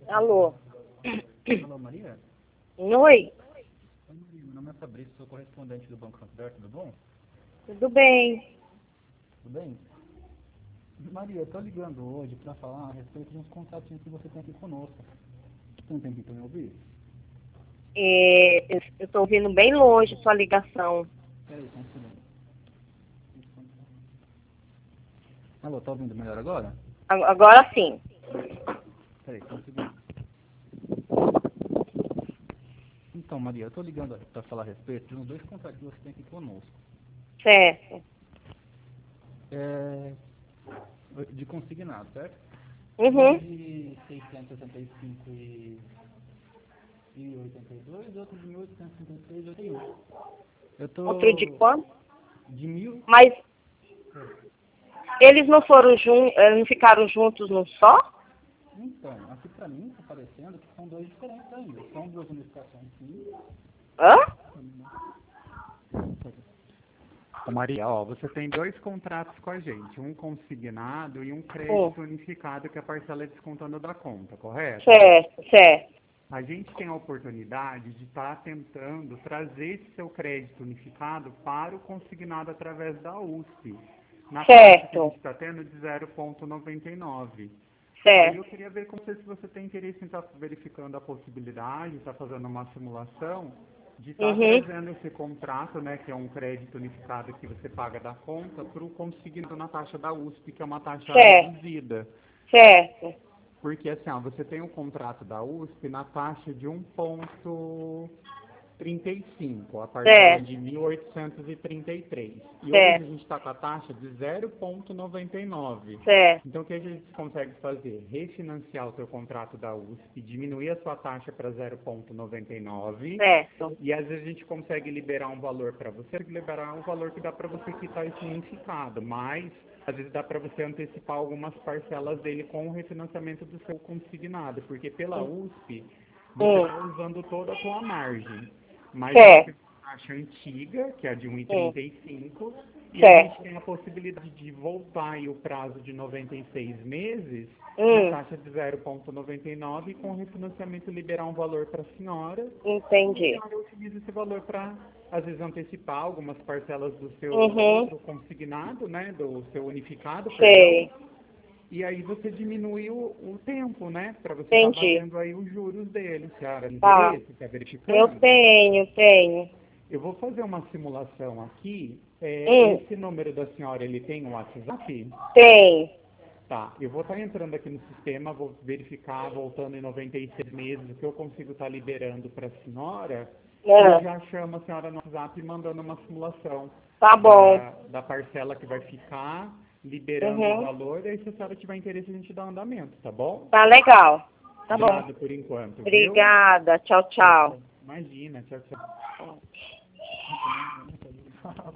Alô? Alô, Maria? Oi, Oi, Maria. Meu nome é Fabrício, sou correspondente do Banco Santander, tudo bom? tudo bem? Tudo bem? Maria, eu tô ligando hoje para falar a respeito de uns contatinhos que você tem aqui conosco. Tem um tempinho para me ouvir? Eu estou ouvindo bem longe sua ligação. Peraí, só um segundo. Alô, tá ouvindo melhor agora? Agora sim. Peraí, só um segundo. Então, Maria, eu tô ligando para falar a respeito de uns dois contratos que você tem aqui conosco. Certo. De consignado, certo? Um Uhum. de 665 e 82, outro de 1863 e 81. Eu Outro de tô quanto? de 1000. Mas eles não foram juntos, não ficaram juntos num só? Então, aqui pra mim tá parecendo que são dois diferentes ainda. São duas unificações sim. Hã? Ô Maria, ó, você tem dois contratos com a gente, um consignado e um Sim. crédito unificado que a parcela é descontando da conta, correto? Certo, certo. A gente tem a oportunidade de estar tentando trazer esse seu crédito unificado para o consignado através da USP, na taxa que a gente Certo, está tendo de 0,99. Aí eu certo. queria ver com você se você tem interesse em estar verificando a possibilidade, estar fazendo uma simulação, de estar Uhum. trazendo esse contrato, né, que é um crédito unificado que você paga da conta, para o consignado na taxa da USP, que é uma taxa Certo, reduzida. certo. Porque assim, ó, você tem um contrato da USP na taxa de 1,35, a parcela Certo, de 1.833. E hoje a certo, gente está com a taxa de 0,99. certo. Então o que a gente consegue fazer? Refinanciar o seu contrato da USP, diminuir a sua taxa para 0,99 Certo. e às vezes a gente consegue liberar um valor para você, liberar um valor que dá para você quitar esse unificado, mas às vezes dá para você antecipar algumas parcelas dele com o refinanciamento do seu consignado, porque pela USP você Hum. está usando toda a sua margem, mas você tem Certo. uma taxa antiga, que é a de Hum. 1,35, e a gente Certo. tem a possibilidade de voltar aí o prazo de 96 meses na Hum. taxa de 0,99 e com o refinanciamento liberar um valor para a senhora e a Entendi. senhora utiliza esse valor para, às vezes, antecipar algumas parcelas do seu Uhum. outro consignado, né, do seu unificado, perdão, Sei. e aí você diminui o tempo, né, para você estar Entendi. batendo aí os juros dele. Se a Tá. interesse, está Eu verificando? tenho. Eu vou fazer uma simulação aqui. Hum. Esse número da senhora, ele tem um WhatsApp? Tem. Tá, eu vou estar entrando aqui no sistema, vou verificar, voltando em 96 meses, o que eu consigo estar liberando para a senhora, e eu Ah, já chamo a senhora no WhatsApp mandando uma simulação tá bom. da parcela que vai ficar, liberando o Uhum. valor, e aí se a senhora tiver interesse a gente dá um andamento, tá bom? Tá legal. Tá bom. Obrigado por enquanto, viu? Obrigada. Tchau, Tchau, tchau. tchau. Imagina, tchau, tchau.